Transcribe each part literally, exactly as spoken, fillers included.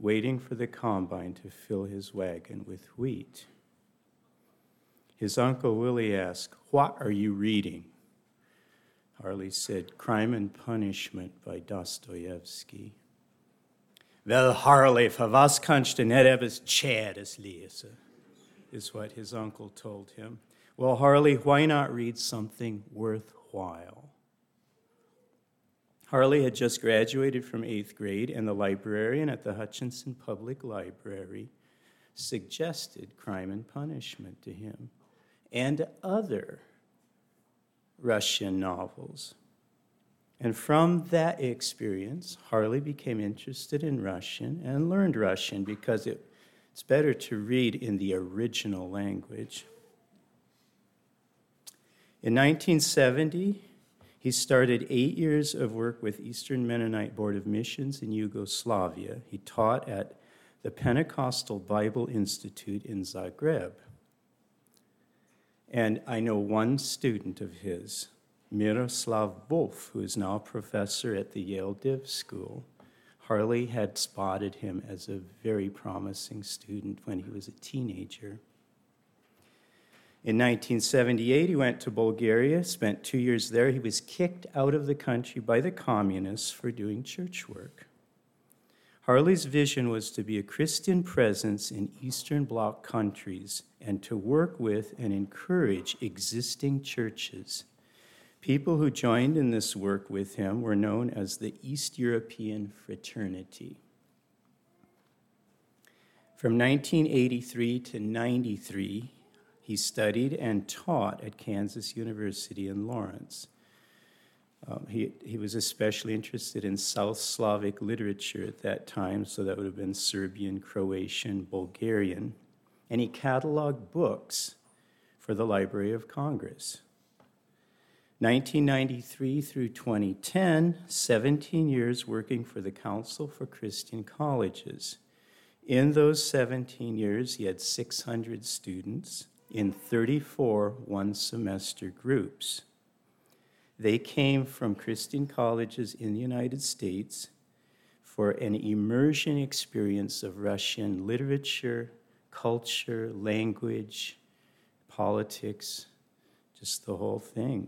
waiting for the combine to fill his wagon with wheat. His Uncle Willie asked, "What are you reading?" Harley said, "Crime and Punishment" by Dostoevsky. "Well, Harley, for was kannst du nicht etwas Gescheites lesen?" is what his uncle told him. Well, Harley, why not read something worthwhile? Harley had just graduated from eighth grade, and the librarian at the Hutchinson Public Library suggested Crime and Punishment to him and other Russian novels. And from that experience, Harley became interested in Russian and learned Russian because it, it's better to read in the original language. In nineteen seventy, he started eight years of work with Eastern Mennonite Board of Missions in Yugoslavia. He taught at the Pentecostal Bible Institute in Zagreb. And I know one student of his, Miroslav Wolf, who is now a professor at the Yale Div School. Harley had spotted him as a very promising student when he was a teenager. In nineteen seventy-eight, he went to Bulgaria, spent two years there. He was kicked out of the country by the communists for doing church work. Harley's vision was to be a Christian presence in Eastern Bloc countries and to work with and encourage existing churches. People who joined in this work with him were known as the East European Fraternity. From nineteen eighty-three to ninety-three, he studied and taught at Kansas University in Lawrence. Um, he, he was especially interested in South Slavic literature at that time, so that would have been Serbian, Croatian, Bulgarian. And he cataloged books for the Library of Congress. nineteen ninety-three through twenty ten, seventeen years working for the Council for Christian Colleges. In those seventeen years, he had six hundred students in thirty-four one-semester groups. They came from Christian colleges in the United States for an immersion experience of Russian literature, culture, language, politics, just the whole thing.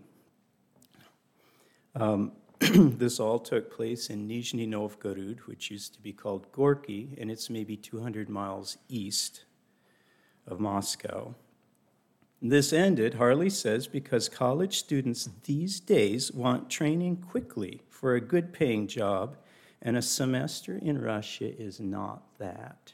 Um, this all took place in Nizhny Novgorod, which used to be called Gorky, and it's maybe two hundred miles east of Moscow. This ended, Harley says, because college students these days want training quickly for a good-paying job, and a semester in Russia is not that.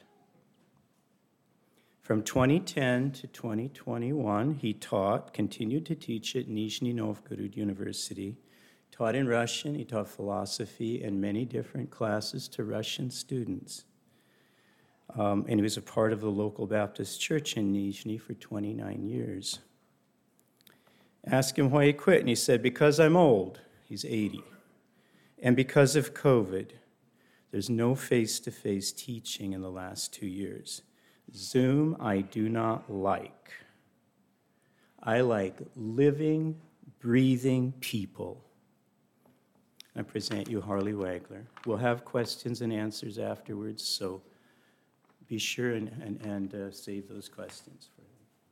From twenty ten to twenty twenty-one, he taught, continued to teach at Nizhny Novgorod University, taught in Russian, he taught philosophy and many different classes to Russian students. Um, and he was a part of the local Baptist church in Nizhny for twenty-nine years. Asked him why he quit, and he said, because I'm old. He's eighty. And because of COVID, there's no face-to-face teaching in the last two years. Zoom I do not like. I like living, breathing people. I present you Harley Wagler. We'll have questions and answers afterwards, so be sure and, and, and uh, save those questions for him.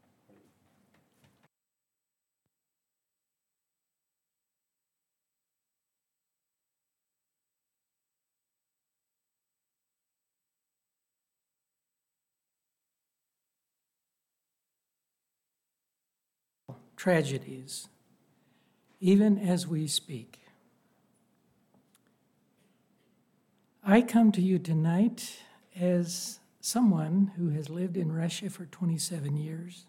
Tragedies, even as we speak. I come to you tonight as someone who has lived in Russia for twenty-seven years.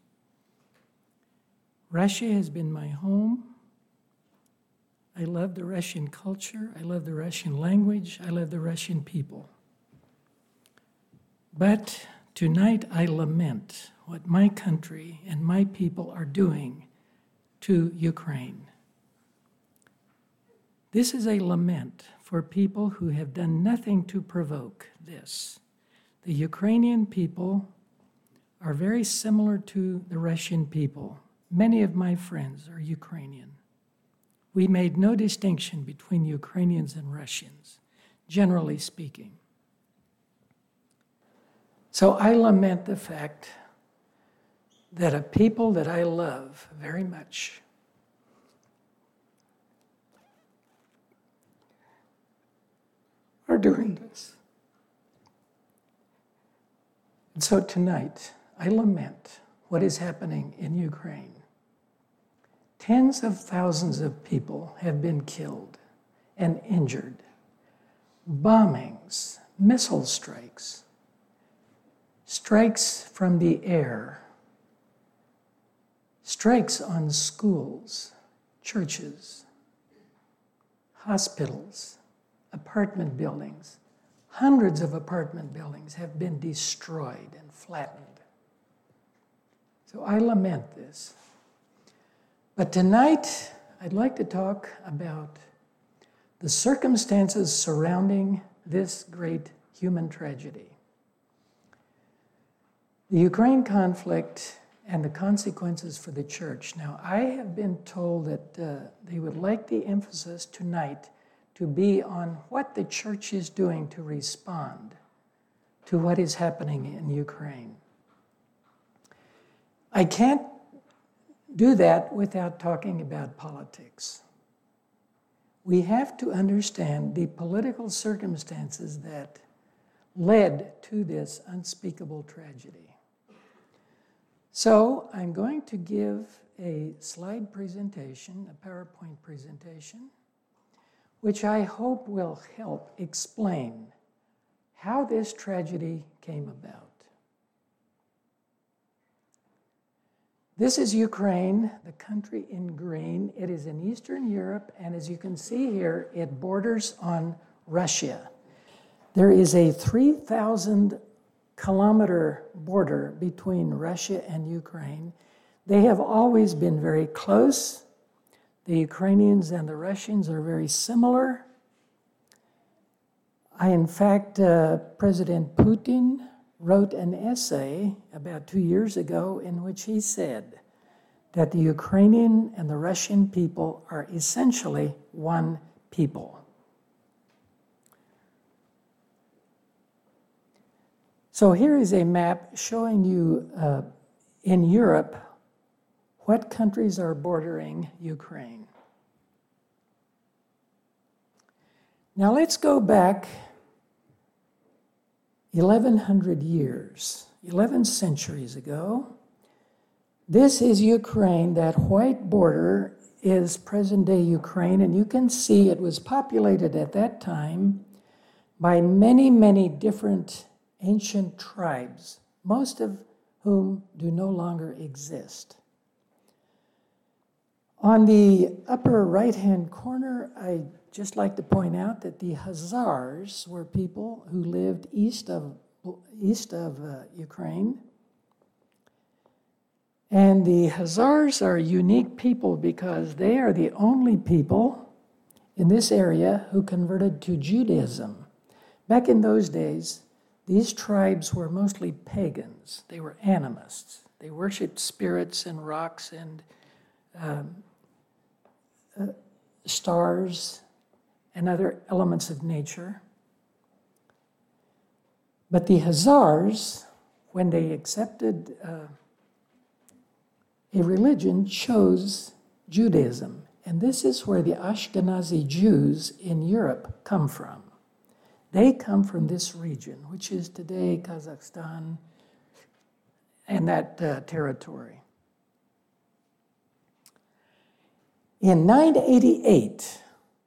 Russia has been my home. I love the Russian culture. I love the Russian language. I love the Russian people. But tonight I lament what my country and my people are doing to Ukraine. This is a lament for people who have done nothing to provoke this. The Ukrainian people are very similar to the Russian people. Many of my friends are Ukrainian. We made no distinction between Ukrainians and Russians, generally speaking. So I lament the fact that a people that I love very much are doing this. And so tonight, I lament what is happening in Ukraine. Tens of thousands of people have been killed and injured. Bombings, missile strikes, strikes from the air, strikes on schools, churches, hospitals, apartment buildings. Hundreds of apartment buildings have been destroyed and flattened. So I lament this. But tonight, I'd like to talk about the circumstances surrounding this great human tragedy. The Ukraine conflict and the consequences for the church. Now, I have been told that uh, they would like the emphasis tonight to be on what the church is doing to respond to what is happening in Ukraine. I can't do that without talking about politics. We have to understand the political circumstances that led to this unspeakable tragedy. So I'm going to give a slide presentation, a PowerPoint presentation, which I hope will help explain how this tragedy came about. This is Ukraine, the country in green. It is in Eastern Europe, and as you can see here, it borders on Russia. There is a three thousand kilometer border between Russia and Ukraine. They have always been very close. The Ukrainians and the Russians are very similar. I, in fact, uh, President Putin wrote an essay about two years ago in which he said that the Ukrainian and the Russian people are essentially one people. So here is a map showing you uh, in Europe what countries are bordering Ukraine. Now let's go back eleven hundred years, eleven centuries ago. This is Ukraine. That white border is present-day Ukraine, and you can see it was populated at that time by many, many different ancient tribes, most of whom do no longer exist. On the upper right-hand corner, I just like to point out that the Khazars were people who lived east of, east of uh, Ukraine. And the Khazars are unique people because they are the only people in this area who converted to Judaism. Back in those days, these tribes were mostly pagans. They were animists. They worshipped spirits and rocks and um, uh, stars and other elements of nature. But the Khazars, when they accepted uh, a religion, chose Judaism. And this is where the Ashkenazi Jews in Europe come from. They come from this region, which is today Kazakhstan and that uh, territory. In nine eighty-eight,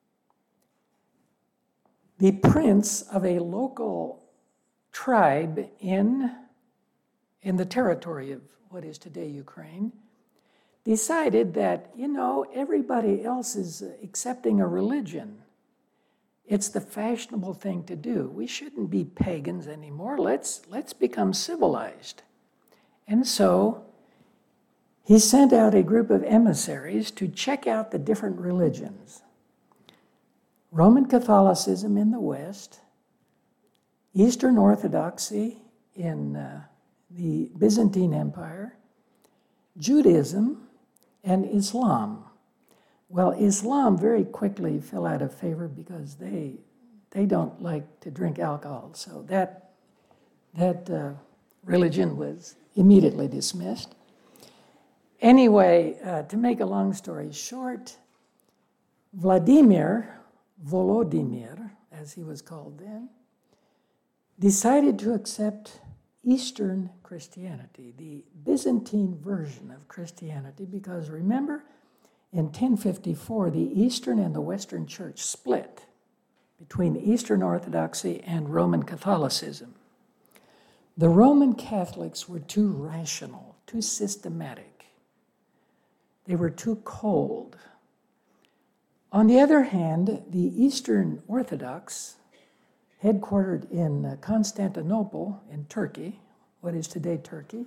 the prince of a local tribe in, in the territory of what is today Ukraine decided that, you know, everybody else is accepting a religion. It's the fashionable thing to do. We shouldn't be pagans anymore. Let's, let's become civilized. And so he sent out a group of emissaries to check out the different religions. Roman Catholicism in the West, Eastern Orthodoxy in uh, the Byzantine Empire, Judaism, and Islam. Well, Islam very quickly fell out of favor because they they don't like to drink alcohol. So that that uh, religion was immediately dismissed. Anyway, uh, to make a long story short, Vladimir, Volodymyr, as he was called then, decided to accept Eastern Christianity, the Byzantine version of Christianity, because remember, in ten fifty-four, the Eastern and the Western Church split between Eastern Orthodoxy and Roman Catholicism. The Roman Catholics were too rational, too systematic. They were too cold. On the other hand, the Eastern Orthodox, headquartered in Constantinople in Turkey, what is today Turkey,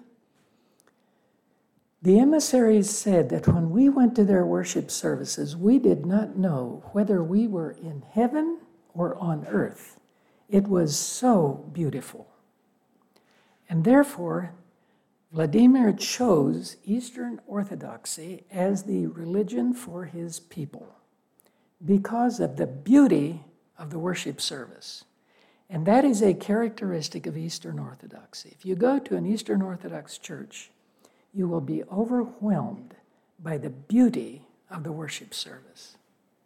the emissaries said that when we went to their worship services, we did not know whether we were in heaven or on earth. It was so beautiful. And therefore, Vladimir chose Eastern Orthodoxy as the religion for his people because of the beauty of the worship service. And that is a characteristic of Eastern Orthodoxy. If you go to an Eastern Orthodox church, you will be overwhelmed by the beauty of the worship service.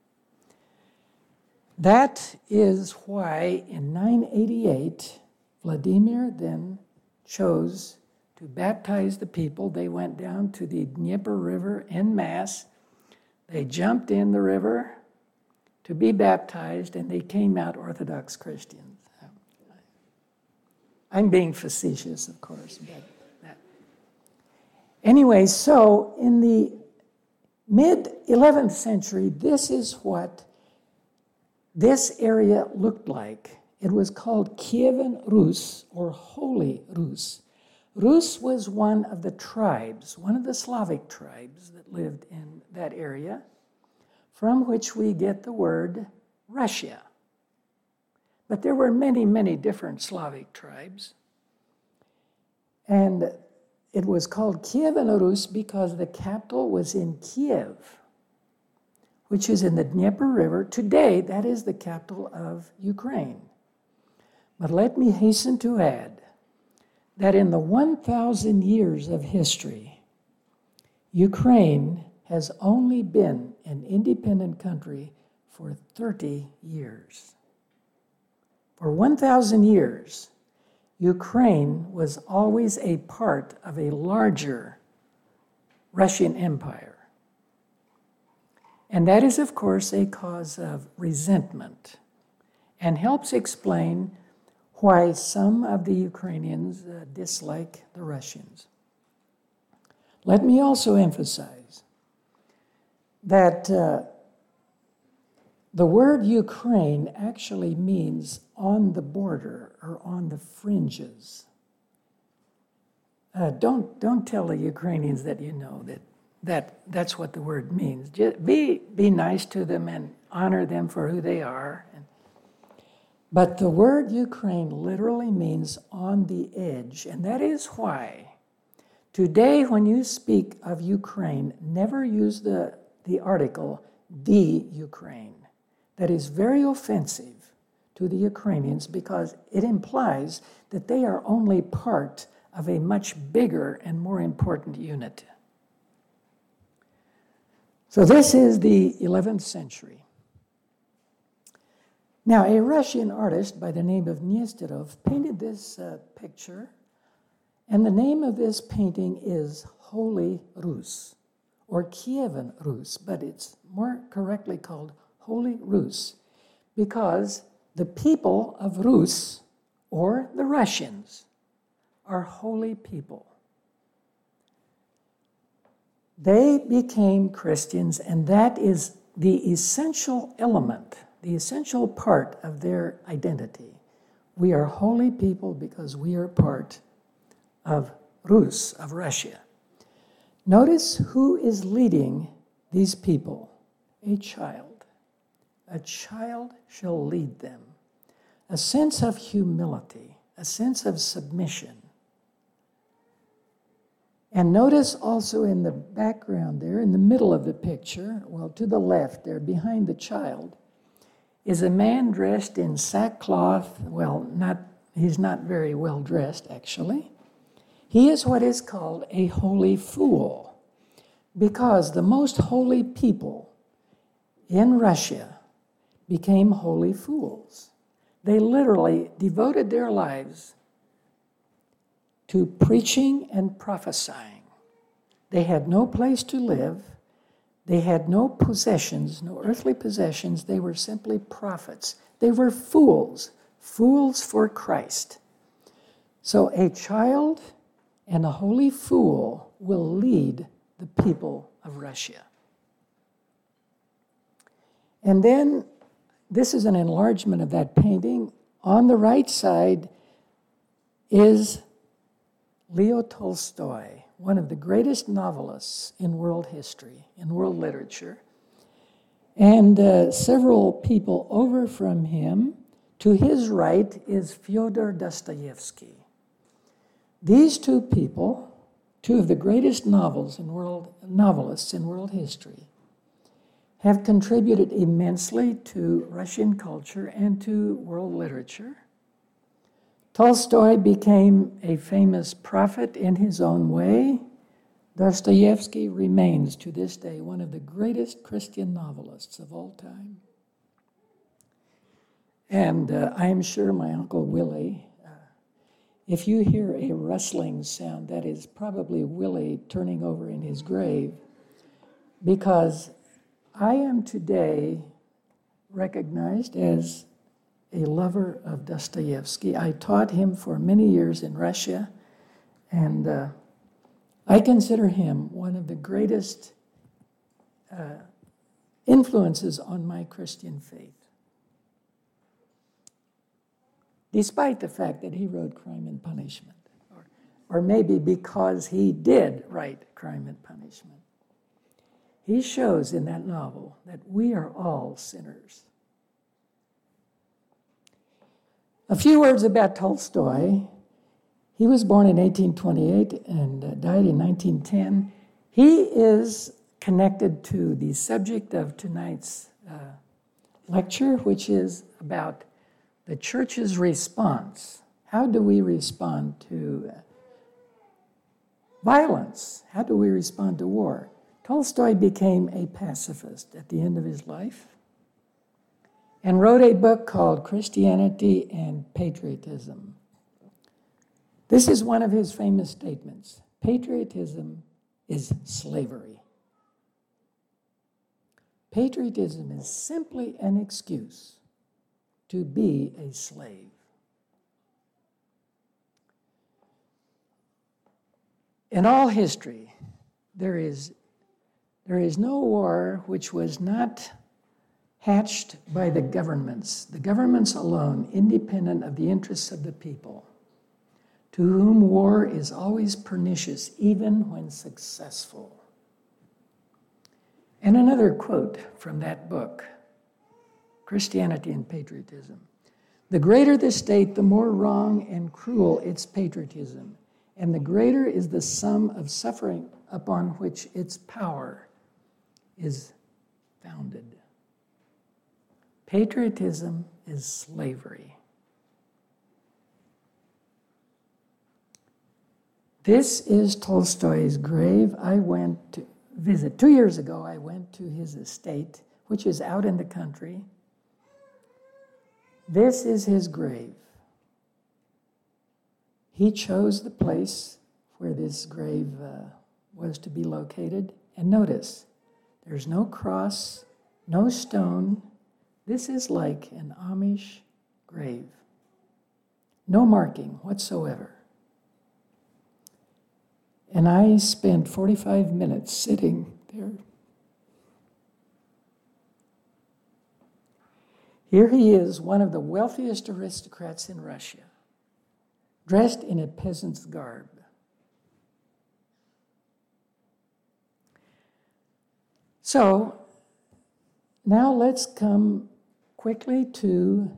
That is why in nine eighty-eight, Vladimir then chose to baptize the people. They went down to the Dnieper River en masse. They jumped in the river to be baptized, and they came out Orthodox Christians. I'm being facetious, of course. But that. Anyway, so in the mid-eleventh century, this is what this area looked like. It was called Kievan Rus, or Holy Rus. Rus was one of the tribes, one of the Slavic tribes that lived in that area, from which we get the word Russia. But there were many, many different Slavic tribes. And it was called Kievan Rus because the capital was in Kiev, which is in the Dnieper River. Today, that is the capital of Ukraine. But let me hasten to add that in the one thousand years of history, Ukraine has only been an independent country for thirty years. For one thousand years, Ukraine was always a part of a larger Russian Empire. And that is, of course, a cause of resentment and helps explain why some of the Ukrainians uh, dislike the Russians. Let me also emphasize that uh, the word Ukraine actually means on the border or on the fringes. Uh, don't, don't tell the Ukrainians that you know that, that that's what the word means. Just be, be nice to them and honor them for who they are. But the word Ukraine literally means on the edge, and that is why today when you speak of Ukraine, never use the, the article, the Ukraine. That is very offensive to the Ukrainians because it implies that they are only part of a much bigger and more important unit. So this is the eleventh century. Now, a Russian artist by the name of Nesterov painted this uh, picture, and the name of this painting is Holy Rus, or Kievan Rus, but it's more correctly called Holy Rus, because the people of Rus, or the Russians, are holy people. They became Christians, and that is the essential element, the essential part of their identity. We are holy people because we are part of Rus, of Russia. Notice who is leading these people. A child. A child shall lead them. A sense of humility, a sense of submission. And notice also in the background there, in the middle of the picture, well, to the left there, behind the child, is a man dressed in sackcloth. Well, not he's not very well dressed, actually. He is what is called a holy fool, because the most holy people in Russia became holy fools. They literally devoted their lives to preaching and prophesying. They had no place to live. They had no possessions, no earthly possessions. They were simply prophets. They were fools, fools for Christ. So a child and a holy fool will lead the people of Russia. And then, this is an enlargement of that painting. On the right side is Leo Tolstoy, one of the greatest novelists in world history, in world literature. And uh, several people over from him, to his right is Fyodor Dostoevsky. These two people, two of the greatest novels in world, novelists in world history, have contributed immensely to Russian culture and to world literature. Tolstoy became a famous prophet in his own way. Dostoevsky remains to this day one of the greatest Christian novelists of all time. And uh, I am sure my Uncle Willie, uh, if you hear a rustling sound, that is probably Willie turning over in his grave, because I am today recognized as a lover of Dostoevsky. I taught him for many years in Russia, and uh, I consider him one of the greatest uh, influences on my Christian faith, despite the fact that he wrote Crime and Punishment, or, or maybe because he did write Crime and Punishment. He shows in that novel that we are all sinners. A few words about Tolstoy. He was born in eighteen twenty-eight and uh, died in nineteen ten. He is connected to the subject of tonight's uh, lecture, which is about the church's response. How do we respond to uh, violence? How do we respond to war? Tolstoy became a pacifist at the end of his life and wrote a book called Christianity and Patriotism. This is one of his famous statements. Patriotism is slavery. Patriotism is simply an excuse to be a slave. In all history, there is, there is no war which was not hatched by the governments, the governments alone, independent of the interests of the people, to whom war is always pernicious, even when successful. And another quote from that book, Christianity and Patriotism. The greater the state, the more wrong and cruel its patriotism, and the greater is the sum of suffering upon which its power is founded. Patriotism is slavery. This is Tolstoy's grave. I went to visit, two years ago, I went to his estate, which is out in the country. This is his grave. He chose the place where this grave uh, was to be located. And notice, there's no cross, no stone. This is like an Amish grave. No marking whatsoever. And I spent forty-five minutes sitting there. Here he is, one of the wealthiest aristocrats in Russia, dressed in a peasant's garb. So, now let's come quickly to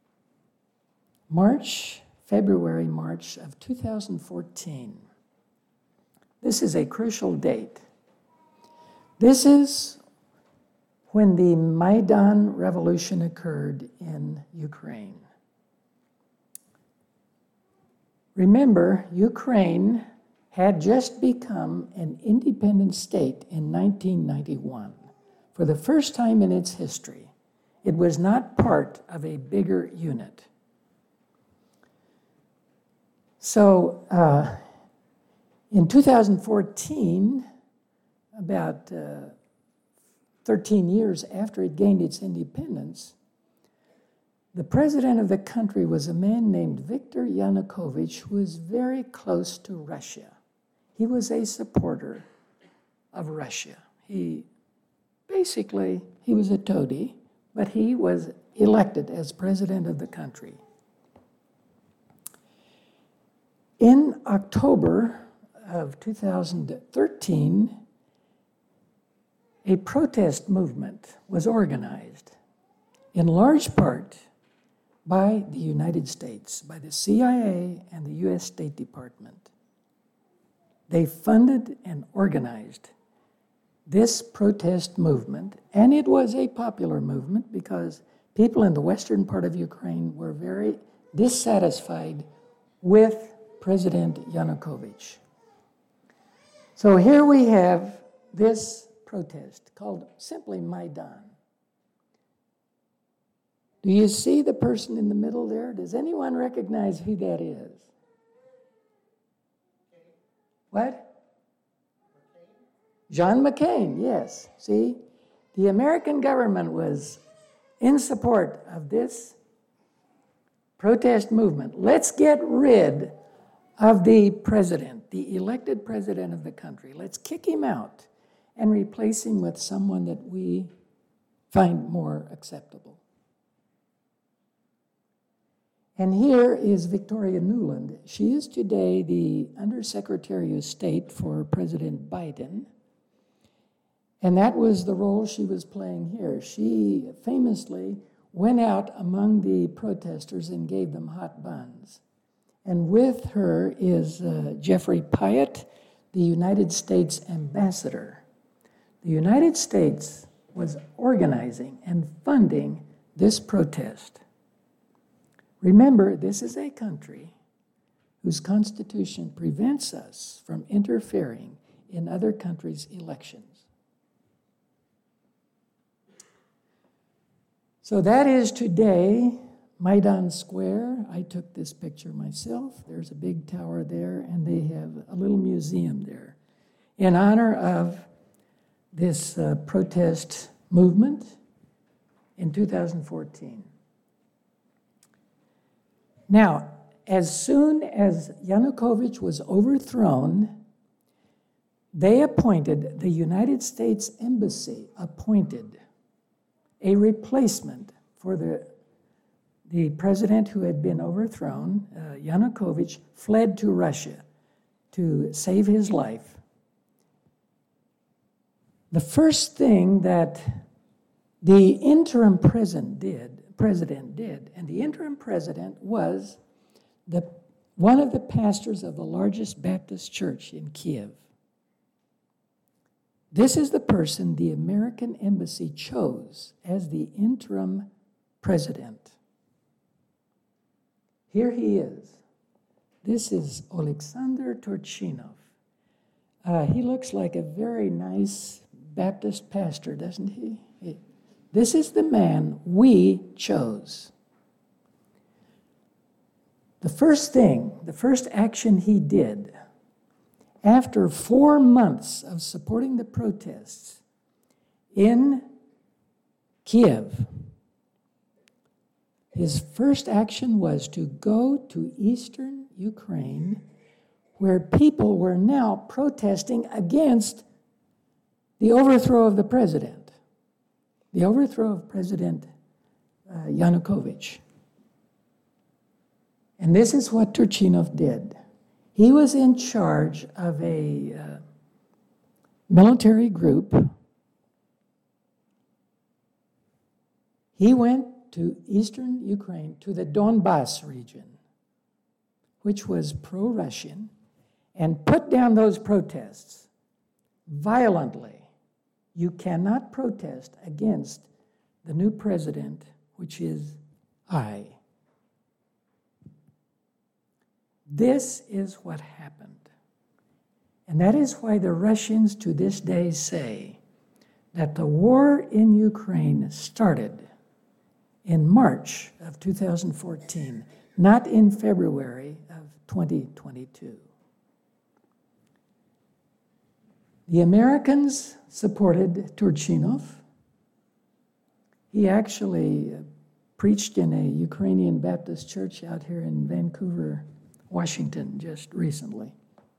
March, February, March of two thousand fourteen. This is a crucial date. This is when the Maidan Revolution occurred in Ukraine. Remember, Ukraine had just become an independent state in nineteen ninety-one. For the first time in its history, it was not part of a bigger unit. So uh, in two thousand fourteen, about uh, thirteen years after it gained its independence, the president of the country was a man named Viktor Yanukovych, who was very close to Russia. He was a supporter of Russia. He basically, he was a toady, but he was elected as president of the country. In October of two thousand thirteen, a protest movement was organized, in large part by the United States, by the C I A and the U S State Department. They funded and organized this protest movement, and it was a popular movement because people in the western part of Ukraine were very dissatisfied with President Yanukovych. So here we have this protest called simply Maidan. Do you see the person in the middle there? Does anyone recognize who that is? What? John McCain, yes. See, the American government was in support of this protest movement. Let's get rid of the president, the elected president of the country. Let's kick him out and replace him with someone that we find more acceptable. And here is Victoria Nuland. She is today the Undersecretary of State for President Biden. And that was the role she was playing here. She famously went out among the protesters and gave them hot buns. And with her is uh, Jeffrey Pyatt, the United States ambassador. The United States was organizing and funding this protest. Remember, this is a country whose constitution prevents us from interfering in other countries' elections. So that is today Maidan Square. I took this picture myself. There's a big tower there, and they have a little museum there in honor of this uh, protest movement in two thousand fourteen. Now, as soon as Yanukovych was overthrown, they appointed, the United States Embassy appointed a replacement for the, the president who had been overthrown. uh, Yanukovych fled to Russia to save his life. The first thing that the interim president did, president did, and the interim president was the, one of the pastors of the largest Baptist church in Kiev. This is the person the American embassy chose as the interim president. Here he is. This is Alexander Turchinov. Uh, he looks like a very nice Baptist pastor, doesn't he? he? This is the man we chose. The first thing, the first action he did, after four months of supporting the protests in Kiev, his first action was to go to eastern Ukraine, where people were now protesting against the overthrow of the president, the overthrow of President uh, Yanukovych. And this is what Turchinov did. He was in charge of a uh, military group. He went to eastern Ukraine, to the Donbass region, which was pro-Russian, and put down those protests violently. You cannot protest against the new president, which is I. This is what happened. And that is why the Russians to this day say that the war in Ukraine started in March of two thousand fourteen, not in February of twenty twenty-two. The Americans supported Turchinov. He actually preached in a Ukrainian Baptist church out here in Vancouver, Washington, just recently.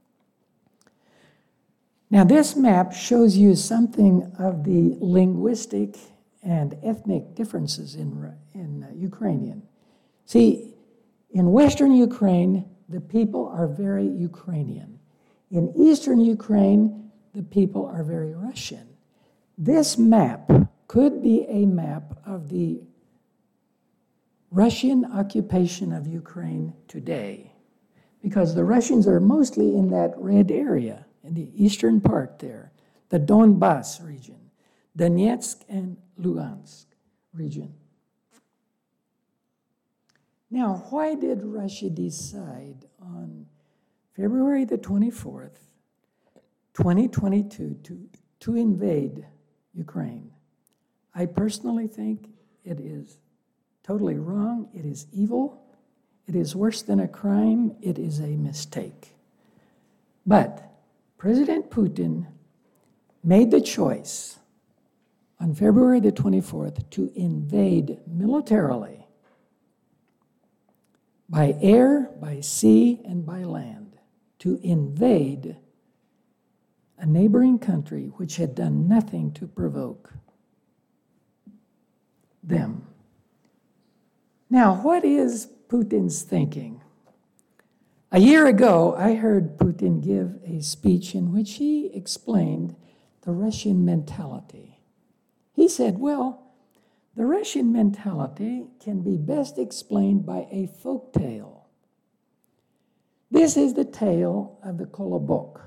Now, this map shows you something of the linguistic and ethnic differences in, in uh, Ukrainian. See, in Western Ukraine, the people are very Ukrainian. In Eastern Ukraine, the people are very Russian. This map could be a map of the Russian occupation of Ukraine today, because the Russians are mostly in that red area, in the eastern part there, the Donbas region, Donetsk and Luhansk region. Now, why did Russia decide on February the twenty-fourth, twenty twenty-two, to, to invade Ukraine? I personally think it is totally wrong. It is evil. It is worse than a crime. It is a mistake. But President Putin made the choice on February the twenty-fourth to invade militarily by air, by sea, and by land, to invade a neighboring country which had done nothing to provoke them. Now, what is Putin's thinking? A year ago, I heard Putin give a speech in which he explained the Russian mentality. He said, well, the Russian mentality can be best explained by a folk tale. This is the tale of the Kolobok.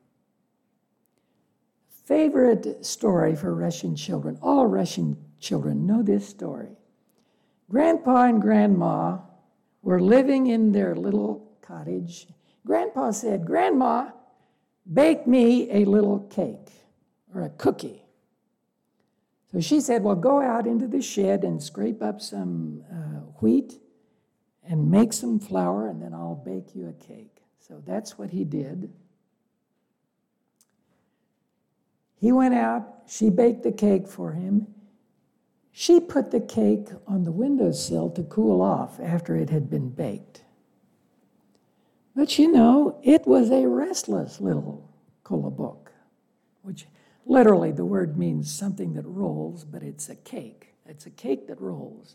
Favorite story for Russian children. All Russian children know this story. Grandpa and Grandma were living in their little cottage. Grandpa said, Grandma, bake me a little cake or a cookie. So she said, well, go out into the shed and scrape up some uh, wheat and make some flour, and then I'll bake you a cake. So that's what he did. He went out, she baked the cake for him. She put the cake on the windowsill to cool off after it had been baked. But you know, it was a restless little kolobok, which literally the word means something that rolls, but it's a cake. It's a cake that rolls.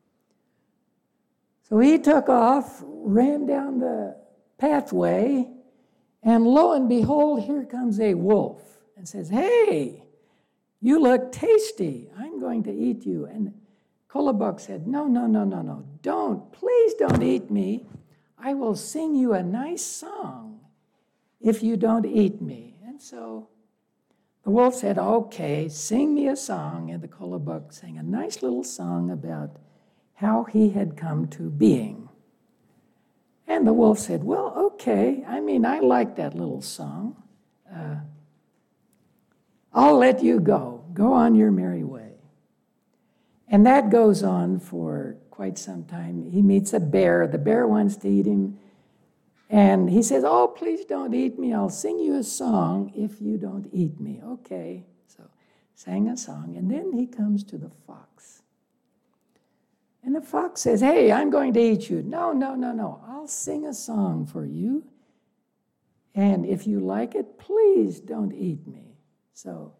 So he took off, ran down the pathway, and lo and behold, here comes a wolf and says, hey, you look tasty. I'm going to eat you. And Kolobok said, no, no, no, no, no. Don't. Please don't eat me. I will sing you a nice song if you don't eat me. And so the wolf said, okay, sing me a song. And the Kolobok sang a nice little song about how he had come to being. And the wolf said, well, okay. I mean, I like that little song. Uh, I'll let you go. Go on your merry way. And that goes on for quite some time. He meets a bear. The bear wants to eat him. And he says, oh, please don't eat me. I'll sing you a song if you don't eat me. Okay. So sang a song. And then he comes to the fox. And the fox says, hey, I'm going to eat you. No, no, no, no. I'll sing a song for you. And if you like it, please don't eat me. So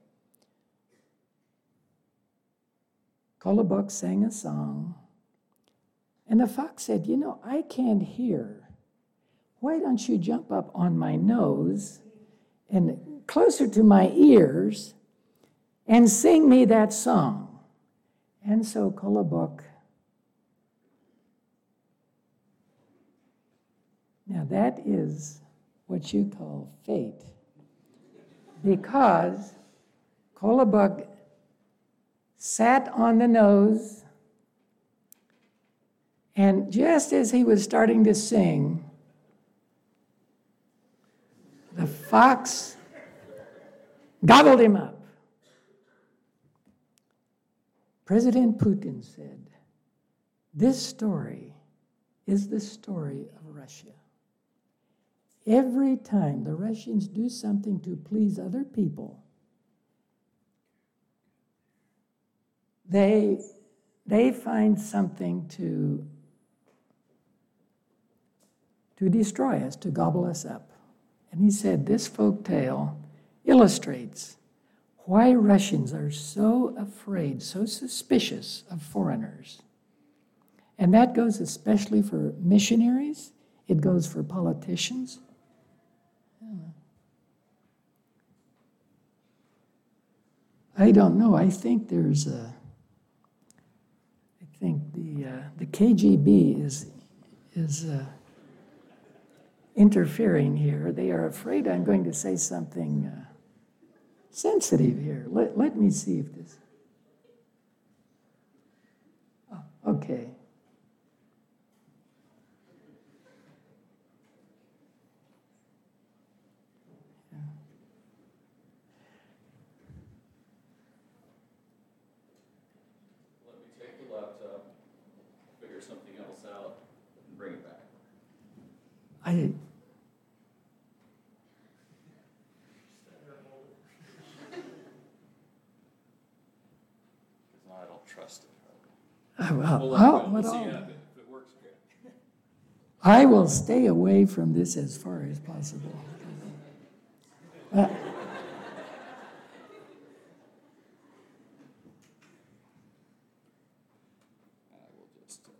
Kolobok sang a song, and the fox said, you know, I can't hear. Why don't you jump up on my nose and closer to my ears and sing me that song? And so Kolobok, now that is what you call fate. Because Kolobok sat on the nose, and just as he was starting to sing, The fox gobbled him up. President Putin said, "This story is the story of Russia. Every time the Russians do something to please other people, they, they find something to, to destroy us, to gobble us up." And he said, this folk tale illustrates why Russians are so afraid, so suspicious of foreigners. And that goes especially for missionaries. It goes for politicians. I don't know. I think there's a, I think the uh, the K G B is is uh, interfering here. They are afraid I'm going to say something uh, sensitive here. Let, let me see if this... Oh, okay. Yeah. Let me take the laptop, figure something else out, and bring it back. I... I don't trust it. Uh, well, We'll, well, we'll well, see if it works good. I will stay away from this as far as possible. Uh, I will just uh,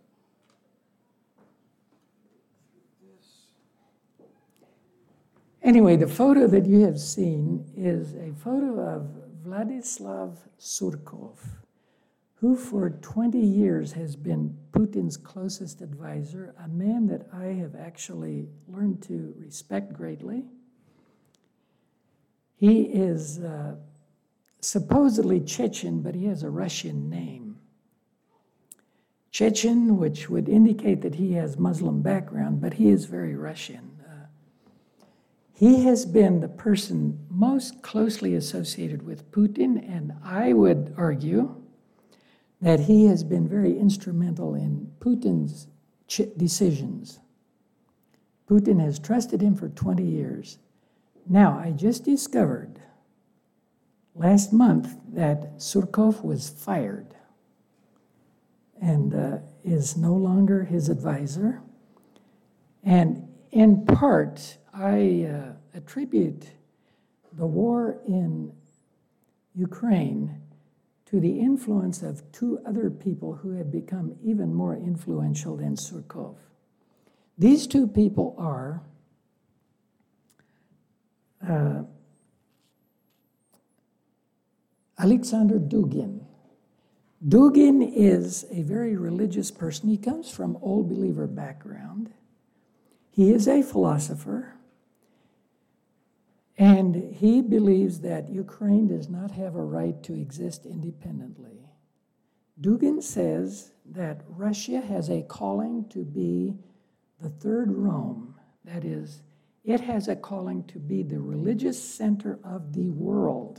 this. Anyway, the photo that you have seen is a photo of Vladislav Surkov, who for twenty years has been Putin's closest advisor, a man that I have actually learned to respect greatly. He is uh, supposedly Chechen, but he has a Russian name. Chechen, which would indicate that he has Muslim background, but he is very Russian. Uh, he has been the person most closely associated with Putin, and I would argue that he has been very instrumental in Putin's decisions. Putin has trusted him for twenty years. Now, I just discovered last month that Surkov was fired and uh, is no longer his advisor. And in part, I uh, attribute the war in Ukraine to the influence of two other people who have become even more influential than Surkov. These two people are uh, Alexander Dugin. Dugin is a very religious person. He comes from Old Believer background. He is a philosopher, and he believes that Ukraine does not have a right to exist independently. Dugin says that Russia has a calling to be the third Rome. That is, it has a calling to be the religious center of the world.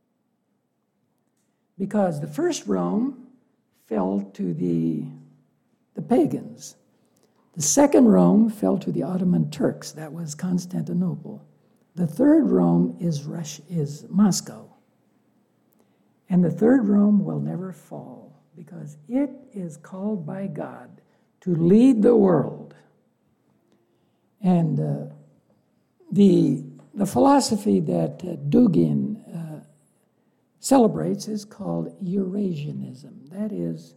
Because the first Rome fell to the, the pagans. The second Rome fell to the Ottoman Turks. That was Constantinople. The third Rome is Russia, is Moscow. And the third Rome will never fall because it is called by God to lead the world. And uh, the, the philosophy that uh, Dugin uh, celebrates is called Eurasianism. That is,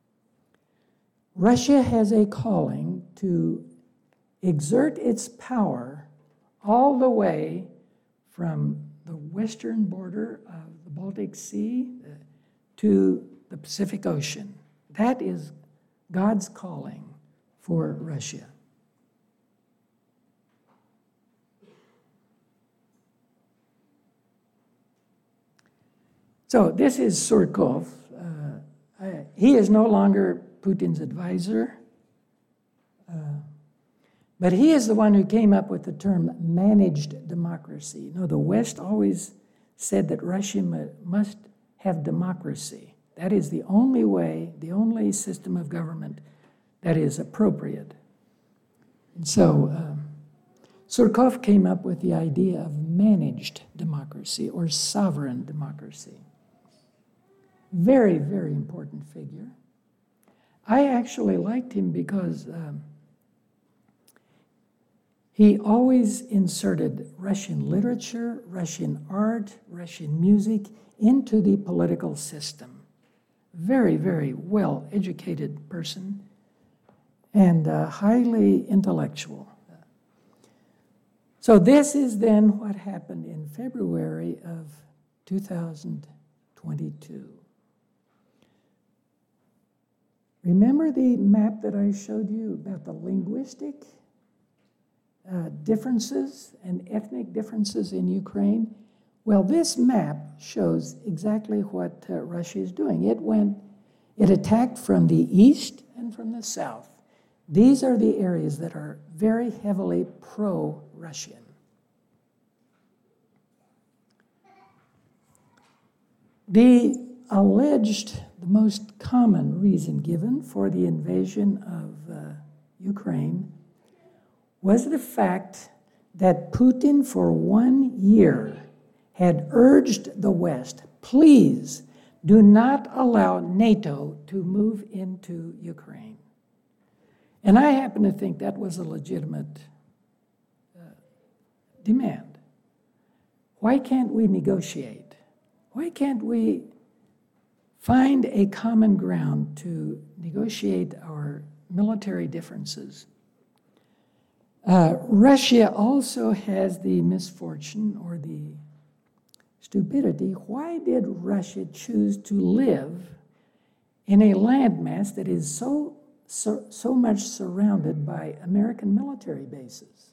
Russia has a calling to exert its power all the way from the western border of the Baltic Sea uh, to the Pacific Ocean. That is God's calling for Russia. So this is Surkov. Uh, I, he is no longer Putin's advisor. Uh, But he is the one who came up with the term managed democracy. You know, the West always said that Russia must have democracy. That is the only way, the only system of government that is appropriate. And so um, Surkov came up with the idea of managed democracy or sovereign democracy. Very, very important figure. I actually liked him because um, he always inserted Russian literature, Russian art, Russian music into the political system. Very, very well-educated person and uh, highly intellectual. So this is then what happened in February of two thousand twenty-two. Remember the map that I showed you about the linguistic uh, differences and ethnic differences in Ukraine? Well, this map shows exactly what uh, Russia is doing. It went, it attacked from the east and from the south. These are the areas that are very heavily pro-Russian. The alleged, the most common reason given for the invasion of uh, Ukraine was the fact that Putin for one year had urged the West, please do not allow NATO to move into Ukraine. And I happen to think that was a legitimate uh, demand. Why can't we negotiate? Why can't we find a common ground to negotiate our military differences? Uh, Russia also has the misfortune or the stupidity. Why did Russia choose to live in a landmass that is so So, so much surrounded by American military bases?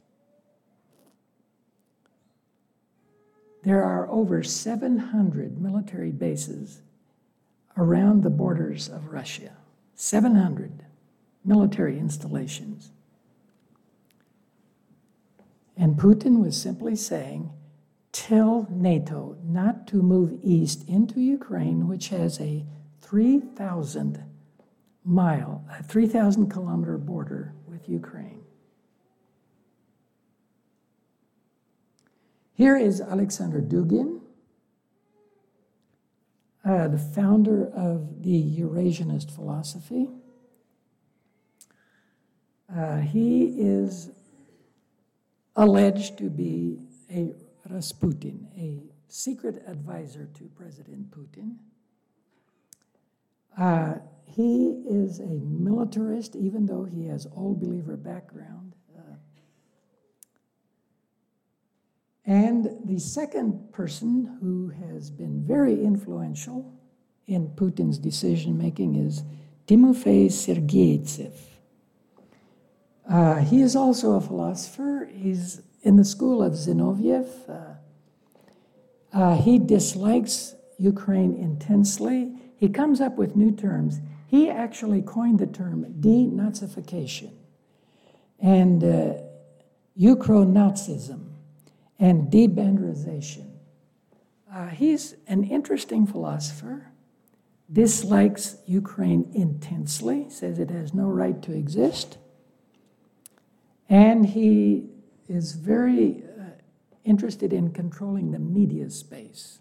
There are over seven hundred military bases around the borders of Russia. seven hundred military installations. And Putin was simply saying, tell NATO not to move east into Ukraine, which has a three thousand mile, a three thousand kilometer border with Ukraine. Here is Alexander Dugin, uh, the founder of the Eurasianist philosophy. Uh, he is alleged to be a Rasputin, a secret advisor to President Putin. Uh, he is a militarist, even though he has old believer background. Uh, and the second person who has been very influential in Putin's decision-making is Timofey Sergeytsev. Uh, he is also a philosopher. He's in the school of Zinoviev. Uh, uh, he dislikes Ukraine intensely. He comes up with new terms. He actually coined the term denazification and uh, Ukro-Nazism and debanderization. Uh, he's an interesting philosopher, dislikes Ukraine intensely, says it has no right to exist, and he is very uh, interested in controlling the media space.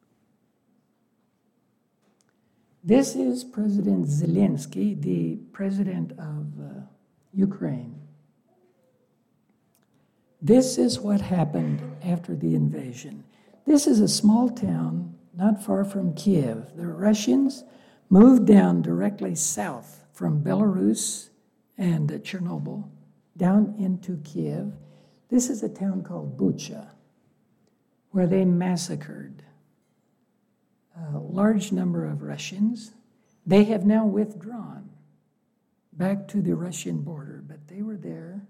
This is President Zelensky, the president of uh, Ukraine. This is what happened after the invasion. This is a small town not far from Kiev. The Russians moved down directly south from Belarus and uh, Chernobyl down into Kiev. This is a town called Bucha, where they massacred a large number of Russians. They have now withdrawn back to the Russian border, but they were there.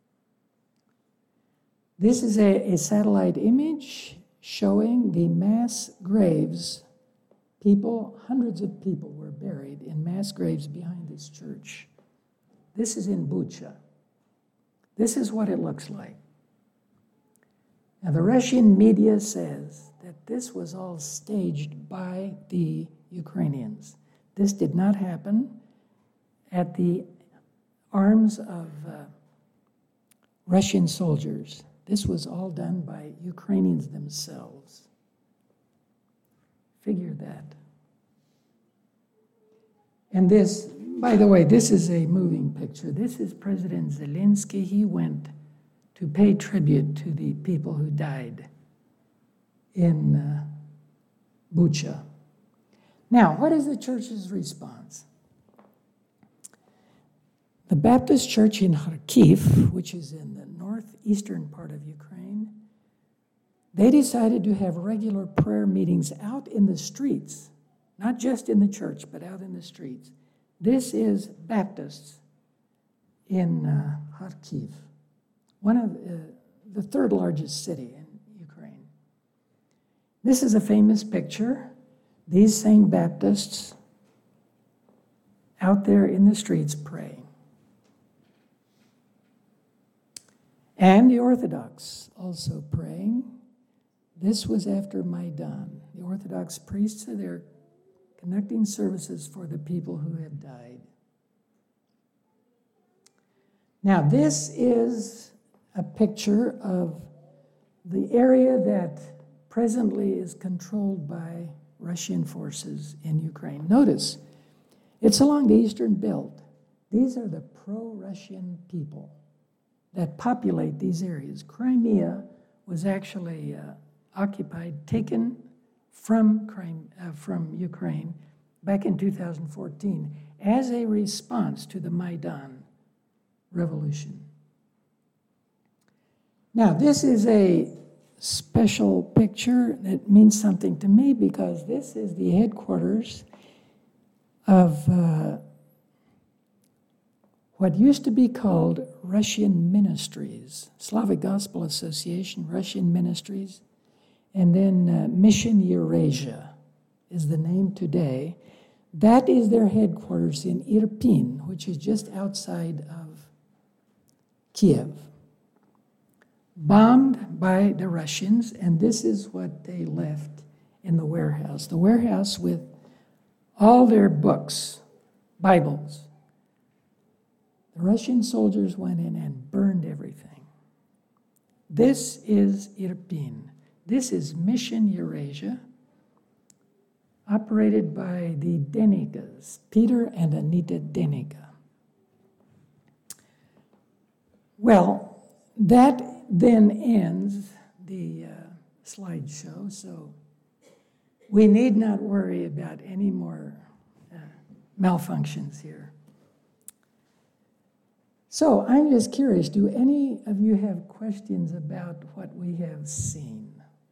This is a, a satellite image showing the mass graves. People, hundreds of people were buried in mass graves behind this church. This is in Bucha. This is what it looks like. Now, the Russian media says that this was all staged by the Ukrainians. This did not happen at the arms of uh, Russian soldiers. This was all done by Ukrainians themselves. Figure that. And this, by the way, this is a moving picture. This is President Zelensky. He went to pay tribute to the people who died in uh, Bucha. Now, what is the church's response? The Baptist church in Kharkiv, which is in the northeastern part of Ukraine, they decided to have regular prayer meetings out in the streets, not just in the church, but out in the streets. This is Baptists in uh, Kharkiv, one of uh, the third largest city in Ukraine. This is a famous picture. These same Baptists out there in the streets praying. And the Orthodox also praying. This was after Maidan. The Orthodox priests are there conducting services for the people who have died. Now, this is a picture of the area that presently is controlled by Russian forces in Ukraine. Notice, it's along the Eastern Belt. These are the pro-Russian people that populate these areas. Crimea was actually uh, occupied, taken from, Crime, uh, from Ukraine back in two thousand fourteen as a response to the Maidan revolution. Now, this is a special picture that means something to me because this is the headquarters of uh, what used to be called Russian Ministries, Slavic Gospel Association, Russian Ministries, and then uh, Mission Eurasia is the name today. That is their headquarters in Irpin, which is just outside of Kiev. Bombed by the Russians, and this is what they left in the warehouse. The warehouse with all their books, Bibles. The Russian soldiers went in and burned everything. This is Irpin. This is Mission Eurasia, operated by the Denikas, Peter and Anita Denika. Well, that then ends the uh, slideshow, so we need not worry about any more uh, malfunctions here. So I'm just curious, do any of you have questions about what we have seen?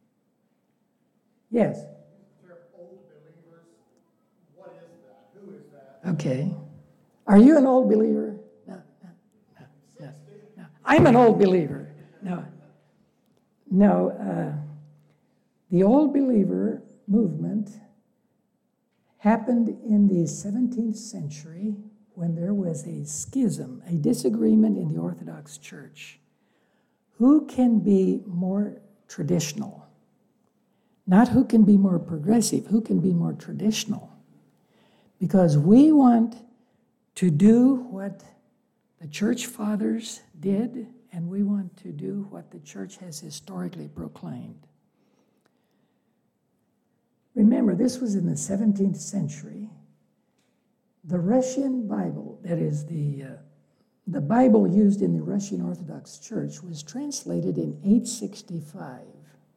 Yes? They're old believers. What is that? Who is that? Okay. Are you an old believer? No, no, no, no, no. I'm an old believer. No. No, uh, the old believer movement happened in the seventeenth century when there was a schism, a disagreement in the Orthodox Church. Who can be more traditional? Not who can be more progressive, who can be more traditional? Because we want to do what the church fathers did, and we want to do what the church has historically proclaimed. Remember, this was in the seventeenth century. The Russian Bible, that is the, uh, the Bible used in the Russian Orthodox Church, was translated in eight sixty-five,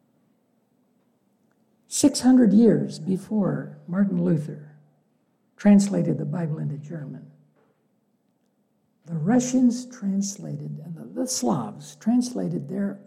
six hundred years before Martin Luther translated the Bible into German. The Russians translated, and the, the Slavs translated their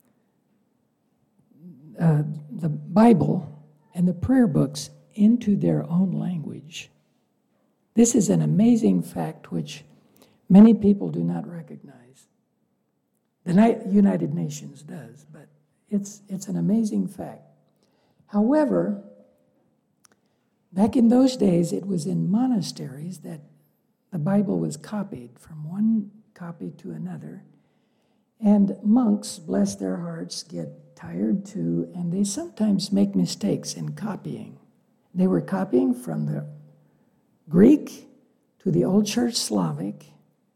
uh, the Bible and the prayer books into their own language. This is an amazing fact which many people do not recognize. The United Nations does, but it's, it's an amazing fact. However, back in those days, it was in monasteries that the Bible was copied from one copy to another, And monks, bless their hearts, get tired too, and they sometimes make mistakes in copying. They were copying from the Greek to the Old Church Slavic,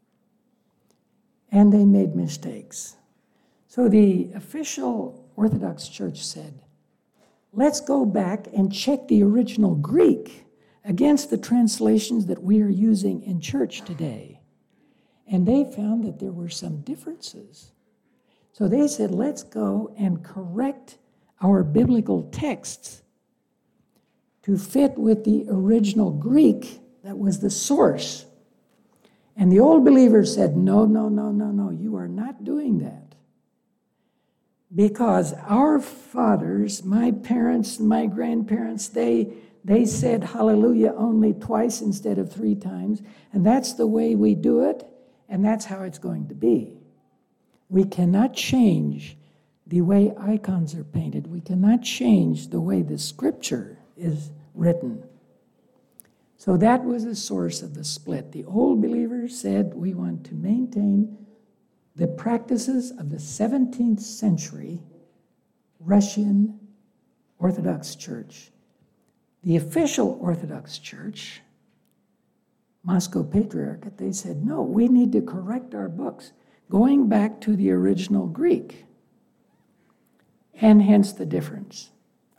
and they made mistakes. So the official Orthodox Church said, let's go back and check the original Greek against the translations that we are using in church today. And they found that there were some differences. So they said, let's go and correct our biblical texts to fit with the original Greek that was the source. And the old believers said, no, no, no, no, no, you are not doing that. Because our fathers, my parents, my grandparents, they, they said hallelujah only twice instead of three times. And that's the way we do it, and that's how it's going to be. We cannot change the way icons are painted. We cannot change the way the scripture is written. So that was the source of the split. The old believers said we want to maintain the practices of the seventeenth century Russian Orthodox Church. The official Orthodox Church, Moscow Patriarchate, they said, no, we need to correct our books, going back to the original Greek, and hence the difference.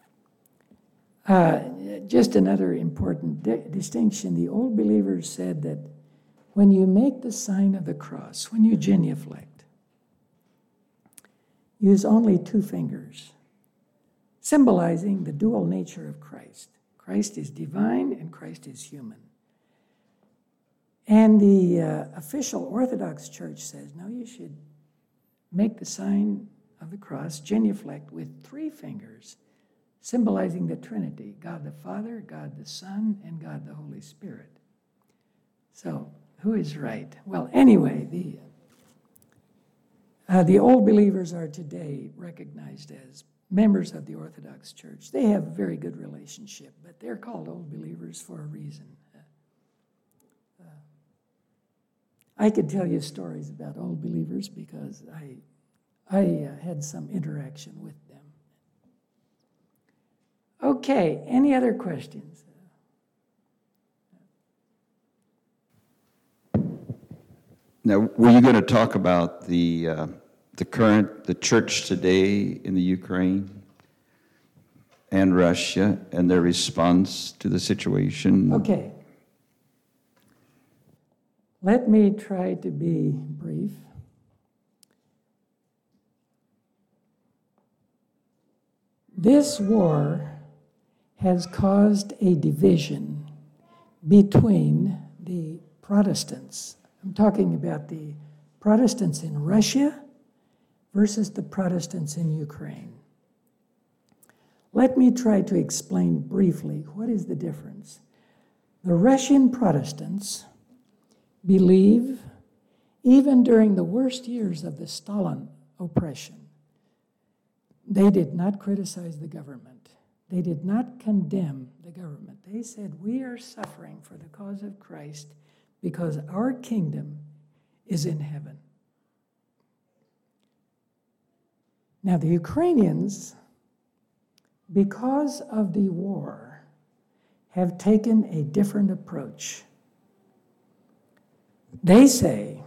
Uh, just another important di- distinction, the old believers said that when you make the sign of the cross, when you genuflect, use only two fingers, symbolizing the dual nature of Christ. Christ is divine and Christ is human. And the uh, official Orthodox Church says, no, you should make the sign of the cross, genuflect, with three fingers, symbolizing the Trinity, God the Father, God the Son, and God the Holy Spirit. So, who is right? Well, anyway, the, uh, the old believers are today recognized as members of the Orthodox Church. They have a very good relationship, but they're called old believers for a reason. Uh, uh, I could tell you stories about old believers because I, I uh, had some interaction with them. Okay, any other questions? Now, were you going to talk about the uh, the current, the church today in the Ukraine and Russia and their response to the situation? Okay. Let me try to be brief. This war has caused a division between the Protestants. I'm talking about the Protestants in Russia versus the Protestants in Ukraine. Let me try to explain briefly what is the difference. The Russian Protestants believe, even during the worst years of the Stalin oppression, they did not criticize the government. They did not condemn the government. They said, we are suffering for the cause of Christ because our kingdom is in heaven. Now, the Ukrainians, because of the war, have taken a different approach. They say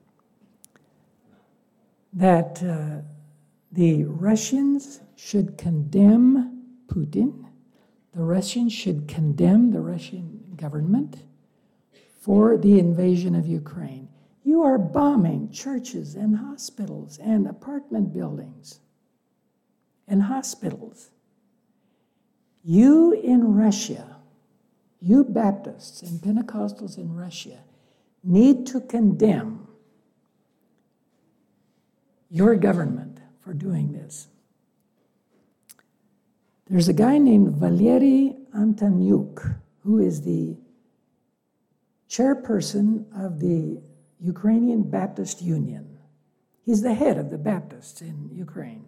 that uh, the Russians should condemn Putin. The Russians should condemn the Russian government for the invasion of Ukraine. You are bombing churches and hospitals and apartment buildings and hospitals. You in Russia, you Baptists and Pentecostals in Russia, need to condemn your government for doing this. There's a guy named Valery Antoniuk, who is the chairperson of the Ukrainian Baptist Union. He's the head of the Baptists in Ukraine.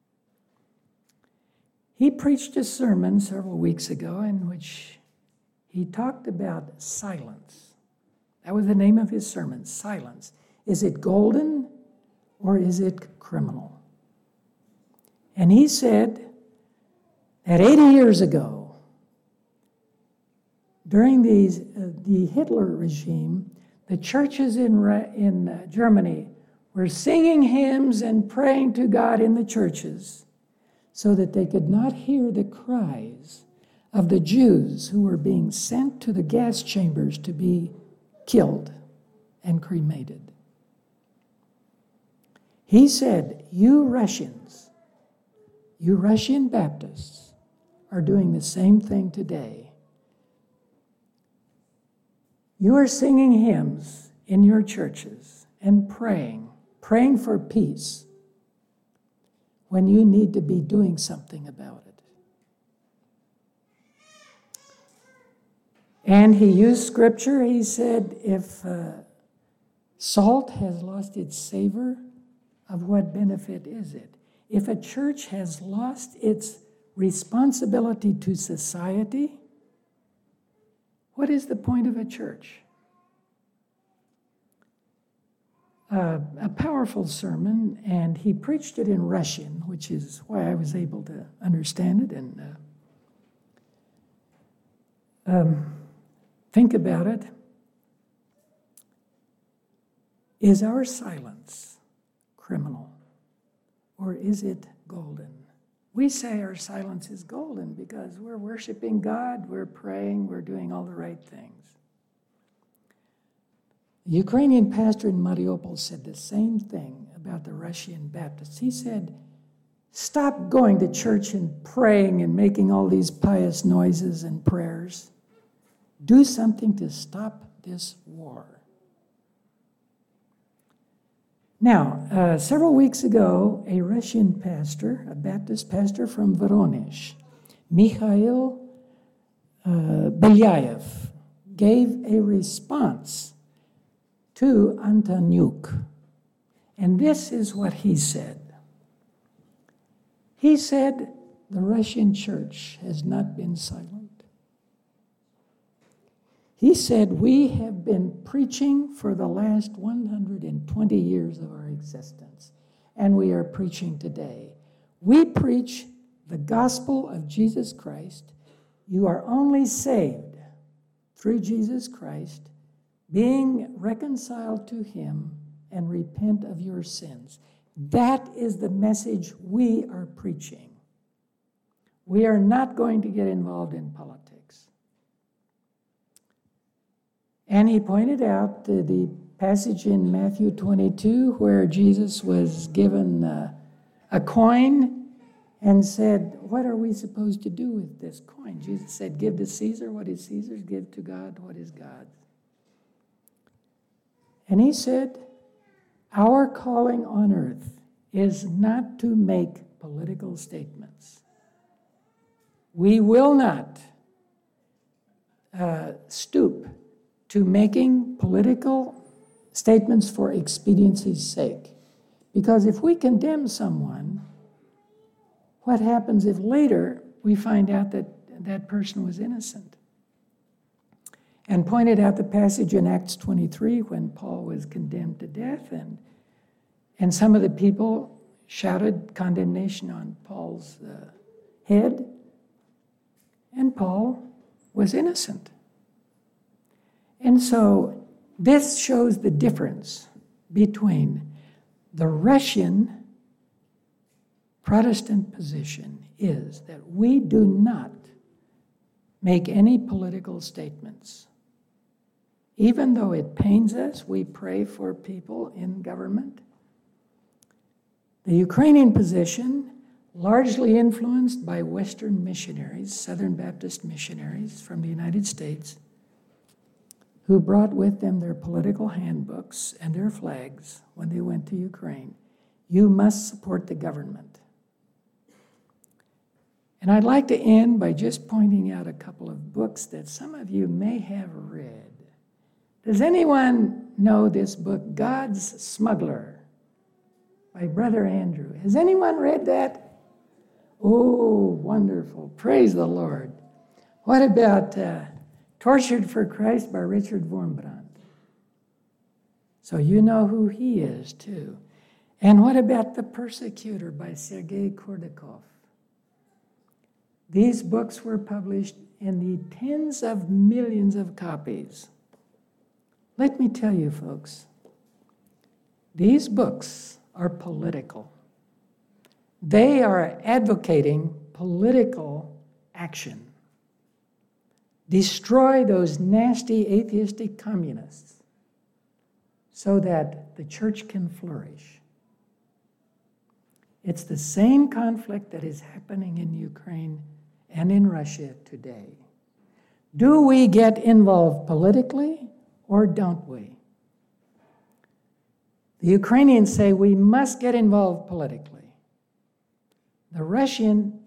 He preached a sermon several weeks ago in which he talked about silence. That was the name of his sermon, Silence. Is it golden or is it criminal? And he said that eighty years ago, during these, uh, the Hitler regime, the churches in, in uh, Germany were singing hymns and praying to God in the churches so that they could not hear the cries of the Jews who were being sent to the gas chambers to be killed and cremated. He said, you Russians, you Russian Baptists are doing the same thing today. You are singing hymns in your churches and praying, praying for peace when you need to be doing something about it. And he used scripture. He said, if uh, salt has lost its savor, of what benefit is it? If a church has lost its responsibility to society, what is the point of a church? Uh, a powerful sermon, and he preached it in Russian, which is why I was able to understand it and uh, um, think about it. Is our silence criminal, or is it golden? We say our silence is golden because we're worshiping God, we're praying, we're doing all the right things. The Ukrainian pastor in Mariupol said the same thing about the Russian Baptists. He said, stop going to church and praying and making all these pious noises and prayers. Do something to stop this war. Now, uh, several weeks ago, a Russian pastor, a Baptist pastor from Voronezh, Mikhail uh, Belyaev, gave a response to Antonyuk. And this is what he said. He said, the Russian church has not been silent. He said, we have been preaching for the last one hundred twenty years of our existence, and we are preaching today. We preach the gospel of Jesus Christ. You are only saved through Jesus Christ, being reconciled to him, and repent of your sins. That is the message we are preaching. We are not going to get involved in politics. And he pointed out the, the passage in Matthew twenty-two where Jesus was given uh, a coin and said, what are we supposed to do with this coin? Jesus said, give to Caesar what is Caesar's, give to God what is God's. And he said, our calling on earth is not to make political statements. We will not uh, stoop to making political statements for expediency's sake. Because if we condemn someone, what happens if later we find out that that person was innocent? And pointed out the passage in Acts twenty-three when Paul was condemned to death, and, and some of the people shouted condemnation on Paul's uh, head, and Paul was innocent. And so this shows the difference between the Russian Protestant position is that we do not make any political statements. Even though it pains us, we pray for people in government. The Ukrainian position, largely influenced by Western missionaries, Southern Baptist missionaries from the United States, who brought with them their political handbooks and their flags when they went to Ukraine. You must support the government. And I'd like to end by just pointing out a couple of books that some of you may have read. Does anyone know this book, God's Smuggler, by Brother Andrew? Has anyone read that? Oh, wonderful. Praise the Lord. What about uh, Tortured for Christ by Richard Wurmbrand? So you know who he is, too. And what about The Persecutor by Sergei Kordakov? These books were published in the tens of millions of copies. Let me tell you, folks, these books are political. They are advocating political action. Destroy those nasty atheistic communists so that the church can flourish. It's the same conflict that is happening in Ukraine and in Russia today. Do we get involved politically or don't we? The Ukrainians say we must get involved politically. The Russian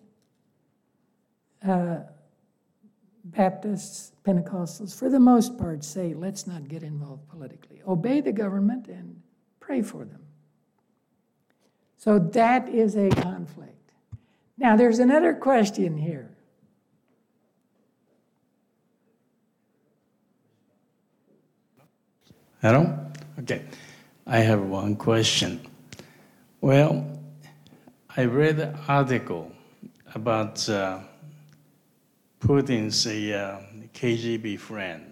uh, Baptists, Pentecostals, for the most part, say let's not get involved politically. Obey the government and pray for them. So that is a conflict. Now, there's another question here. Hello? Okay. I have one question. Well, I read an article about uh, Putin's uh, K G B friend.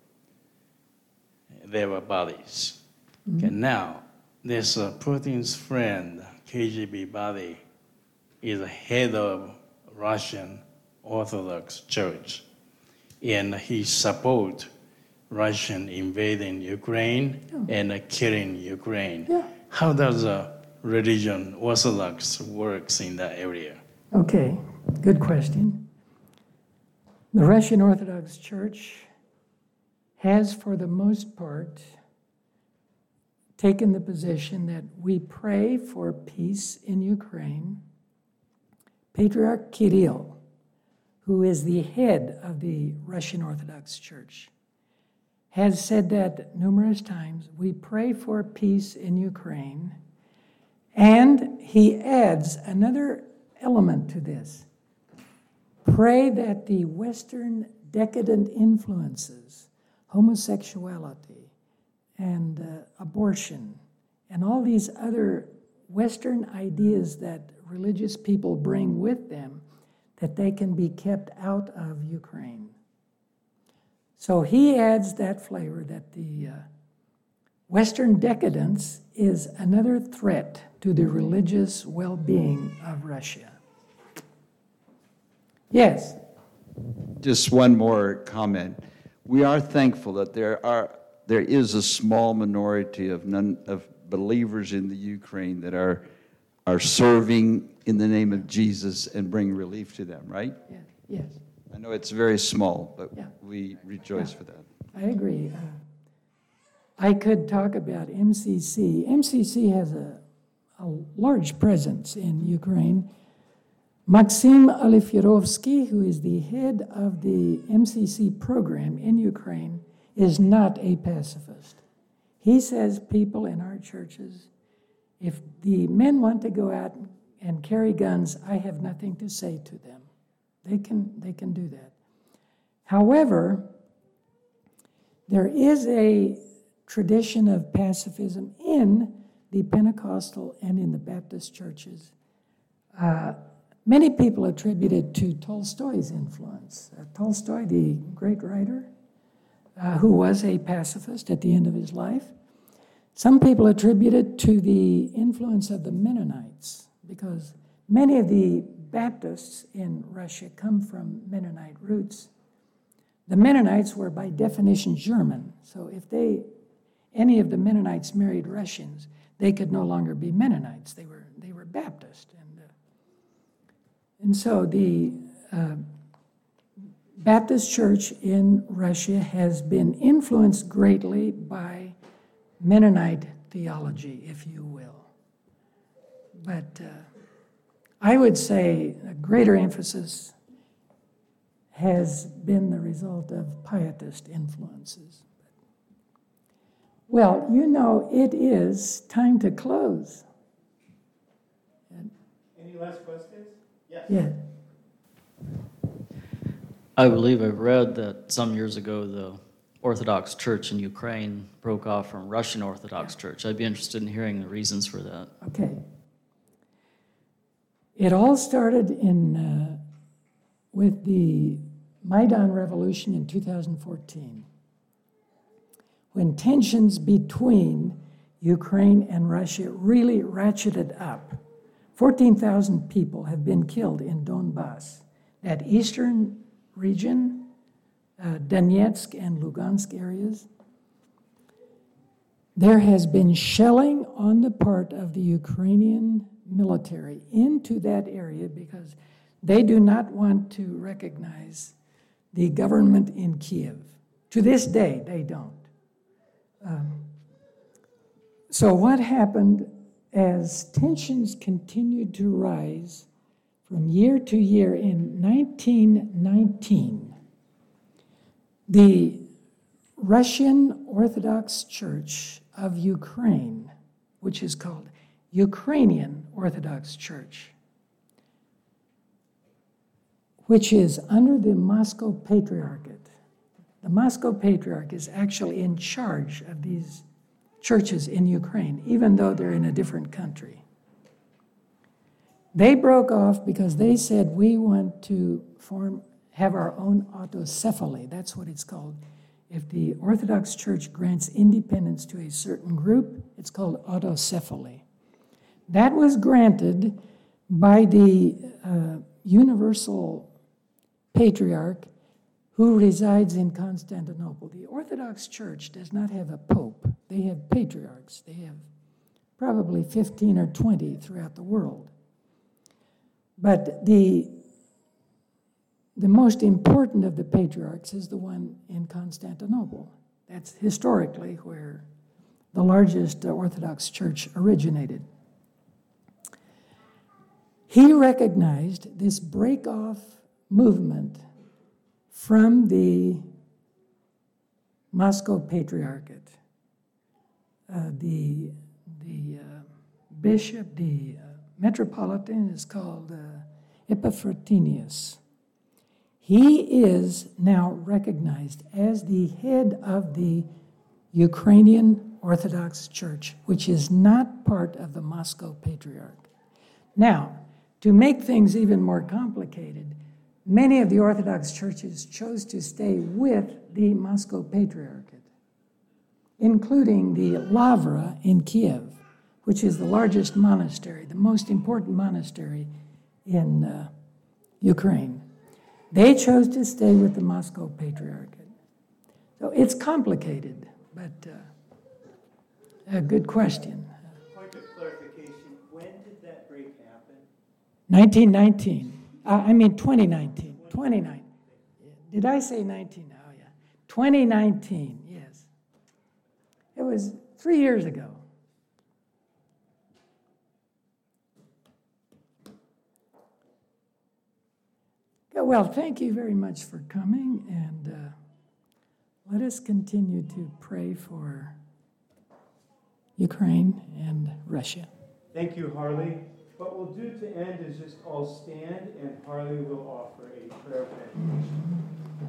They were buddies. Mm-hmm. Okay, now, this uh, Putin's friend, K G B buddy, is head of Russian Orthodox Church, and he supports Russian invading Ukraine oh. and uh, killing Ukraine. Yeah. How does uh, religion Orthodox works in that area? Okay, good question. The Russian Orthodox Church has, for the most part, taken the position that we pray for peace in Ukraine. Patriarch Kirill, who is the head of the Russian Orthodox Church, has said that numerous times. We pray for peace in Ukraine, and he adds another element to this. Pray that the Western decadent influences, homosexuality and uh, abortion, and all these other Western ideas that religious people bring with them, that they can be kept out of Ukraine. So he adds that flavor that the uh, Western decadence is another threat to the religious well-being of Russia. Yes? Just one more comment. We are thankful that there are there is a small minority of non, of believers in the Ukraine that are are serving in the name of Jesus and bring relief to them, right? Yeah. Yes. I know it's very small, but yeah. we rejoice yeah. for that. I agree. Uh, I could talk about M C C. M C C has a, a large presence in Ukraine. Maxim Alifierovsky, who is the head of the M C C program in Ukraine, is not a pacifist. He says people in our churches, if the men want to go out and carry guns, I have nothing to say to them. They can, they can do that. However, there is a tradition of pacifism in the Pentecostal and in the Baptist churches. Uh, many people attribute it to Tolstoy's influence. Uh, Tolstoy, the great writer, uh, who was a pacifist at the end of his life. Some people attribute it to the influence of the Mennonites, because many of the Baptists in Russia come from Mennonite roots. The Mennonites were by definition German, so if they, any of the Mennonites married Russians, they could no longer be Mennonites. They were they were Baptist, and uh, and so the uh, Baptist Church in Russia has been influenced greatly by Mennonite theology, if you will. But uh, I would say a greater emphasis has been the result of pietist influences. Well, you know, it is time to close. Any last questions? Yes. Yeah. I believe I read that some years ago the Orthodox Church in Ukraine broke off from Russian Orthodox Church. I'd be interested in hearing the reasons for that. Okay. It all started in uh, with the Maidan Revolution in two thousand fourteen, when tensions between Ukraine and Russia really ratcheted up. fourteen thousand people have been killed in Donbass, that eastern region, uh, Donetsk and Lugansk areas. There has been shelling on the part of the Ukrainian military into that area because they do not want to recognize the government in Kiev. To this day, they don't. Um, so what happened as tensions continued to rise from year to year in nineteen nineteen, the Russian Orthodox Church of Ukraine, which is called Ukrainian Orthodox Church, which is under the Moscow Patriarchate. The Moscow Patriarch is actually in charge of these churches in Ukraine, even though they're in a different country. They broke off because they said, we want to form, have our own autocephaly. That's what it's called. If the Orthodox Church grants independence to a certain group, it's called autocephaly. That was granted by the uh, Universal Patriarch who resides in Constantinople. The Orthodox Church does not have a pope. They have patriarchs. They have probably fifteen or twenty throughout the world. But the, the most important of the patriarchs is the one in Constantinople. That's historically where the largest Orthodox Church originated. He recognized this break-off movement from the Moscow Patriarchate. Uh, the the uh, bishop, the uh, metropolitan is called uh, Epaphroditus. He is now recognized as the head of the Ukrainian Orthodox Church, which is not part of the Moscow Patriarch. Now, to make things even more complicated, many of the Orthodox churches chose to stay with the Moscow Patriarchate, including the Lavra in Kiev, which is the largest monastery, the most important monastery in uh, Ukraine. They chose to stay with the Moscow Patriarchate. So it's complicated, but uh, a good question. Point of clarification, when did that break happen? nineteen nineteen. Uh, I mean twenty nineteen. twenty nineteen. Did I say nineteen? Oh, yeah. twenty nineteen, yes. It was three years ago. Well, thank you very much for coming, and uh, let us continue to pray for Ukraine and Russia. Thank you, Harley. What we'll do to end is just all stand, and Harley will offer a prayer benediction.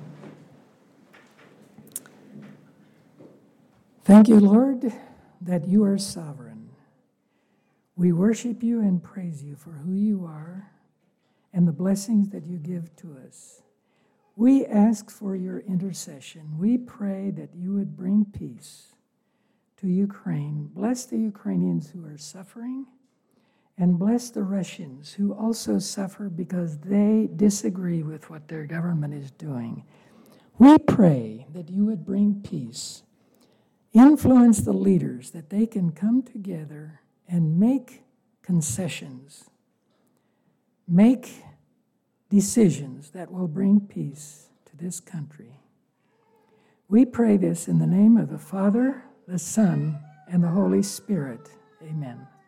Thank you, Lord, that you are sovereign. We worship you and praise you for who you are and the blessings that you give to us. We ask for your intercession. We pray that you would bring peace to Ukraine. Bless the Ukrainians who are suffering, and bless the Russians who also suffer because they disagree with what their government is doing. We pray that you would bring peace, influence the leaders, that they can come together and make concessions, make decisions that will bring peace to this country. We pray this in the name of the Father, the Son, and the Holy Spirit. Amen.